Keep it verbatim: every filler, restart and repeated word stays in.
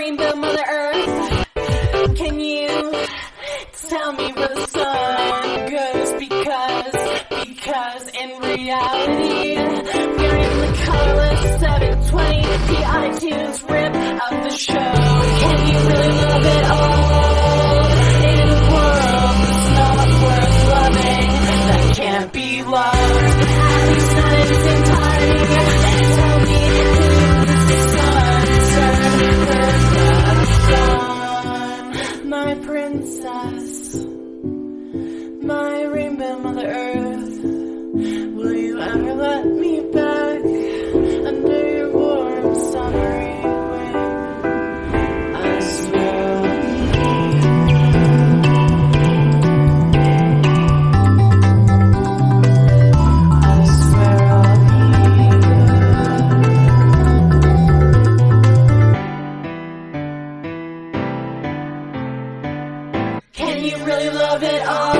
rainbow Mother Earth, can you tell me where the sun goes? Because, because in reality, we're in the colorless seven twenty p iTunes rip of the show. Can you really love it all in a world that's not worth loving, that can't be loved, at least not in its entirety? Tell me who's the sun, sun, my princess, my rainbow Mother Earth. Will you ever let me back under your warm summery wing? I swear I'll be I swear I'll be good. Can you really love it all?